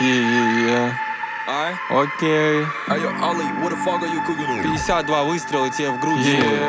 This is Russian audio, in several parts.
Окей. 52 выстрела тебе в грудь.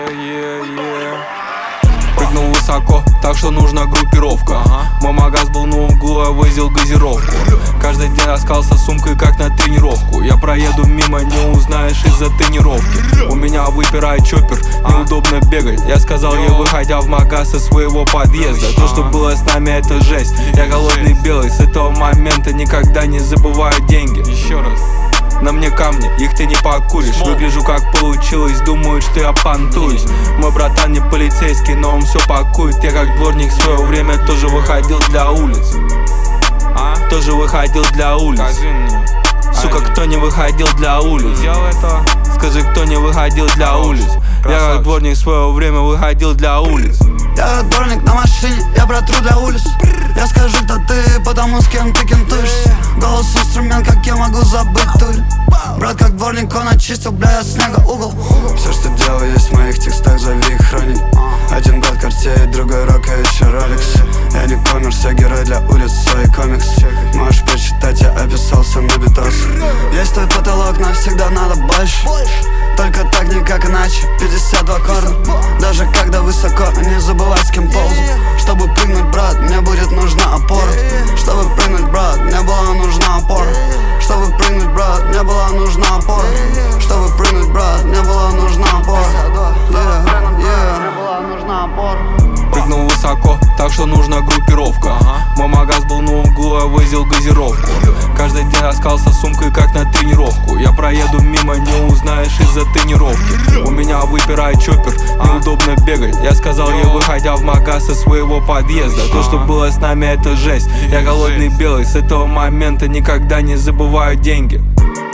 Прыгнул высоко, так что нужна группировка. Мой магаз был на углу, я возил газировку. Каждый день раскался сумкой, как на тренировку. Я проеду мимо, не узнаешь из-за тренировки. У меня выпирает чоппер, неудобно бегать. Я сказал ей, выходя в магаз из своего подъезда: то, что было с нами, это жесть. Я голодный белый, с этого момента никогда не забываю деньги. Еще раз. На мне камни, их ты не покуришь. Выгляжу как получилось, думают, что я понтуюсь. Мой братан не полицейский, но он все пакует. Я как дворник в свое время тоже выходил для улиц. Тоже выходил для улиц. Скажи мне, сука, кто не выходил для улиц? делал это? Скажи, кто не выходил для улиц? Я как дворник в свое время выходил для улиц. Я как дворник на машине, я протру для улиц. Я скажу, кто ты, потому с кем ты кентуешься. Голос инструмент, как я могу забыть тур. Брат как дворник, он очистил, бля, я снега угол. Все, что делаю, есть в моих текстах, зови их хроник. Один брат Cartier, другой Рок, а еще Rolex. Я не коммерс, я герой для улиц, свой комикс. Можешь почитать, я описался на битос. Есть твой потолок, навсегда надо больше. Только так, никак иначе, 52 корна. Даже когда высоко, не забывай, с кем ползу. Чтобы прыгнуть, брат, мне будет нужна опора. Чтобы прыгнуть, брат, мне была нужна опора. Чтобы прыгнуть, брат, мне была нужна опора. Чтобы прыгнуть, брат, мне была нужна опора. Мне была нужна опора. Прыгнул высоко, так что нужна группировка. Мой магаз был на углу, я возил газировку. Каждый день раскался сумкой, как на тренировку. Я проеду мимо, не узнаешь из-за тренировки. У меня выпирает чоппер, неудобно бегать. Я сказал ей, выходя в магаз из своего подъезда: то, что было с нами, это жесть. Я голодный белый, с этого момента никогда не забываю деньги.